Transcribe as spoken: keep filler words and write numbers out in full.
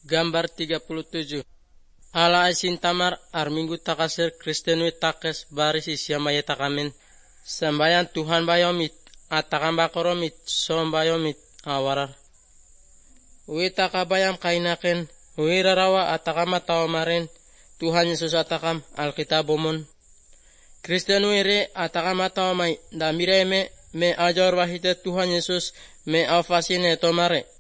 Gambar tiga puluh tujuh. Ala asin tamar ar minggu takasir Kristenui takes baris isyamaya takamin. Sembayan Tuhan bayomit atakan bakoromit som bayomit awarar. Ui takabayam kainaken ui rarawa atakama tawamaren Tuhan Yesus atakam alkitabomon. Kristenui re atakama tawamai damireme me ajar wahide Tuhan Yesus me afasine tomare.